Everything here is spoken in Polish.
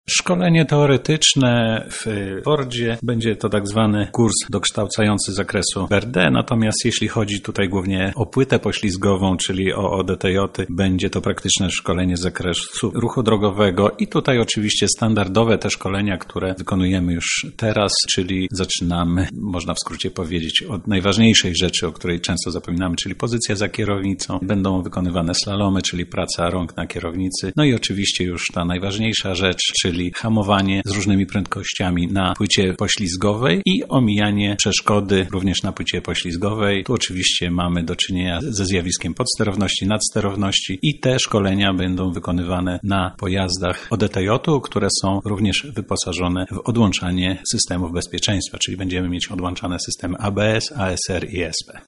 Szkolenie teoretyczne w Fordzie będzie to tak zwany kurs dokształcający z zakresu BRD, natomiast jeśli chodzi tutaj głównie o płytę poślizgową, czyli o ODTJ, będzie to praktyczne szkolenie z zakresu ruchu drogowego i tutaj oczywiście standardowe te szkolenia, które wykonujemy już teraz, czyli zaczynamy, można w skrócie powiedzieć, od najważniejszej rzeczy, o której często zapominamy, czyli pozycja za kierownicą. Będą wykonywane slalomy, czyli praca rąk na kierownicy. No i oczywiście już ta najważniejsza rzecz, czyli hamowanie z różnymi prędkościami na płycie poślizgowej i omijanie przeszkody również na płycie poślizgowej. Tu oczywiście mamy do czynienia ze zjawiskiem podsterowności, nadsterowności i te szkolenia będą wykonywane na pojazdach ODTJ-u, które są również wyposażone w odłączanie systemów bezpieczeństwa, czyli będziemy mieć odłączane systemy ABS, ASR i ESP.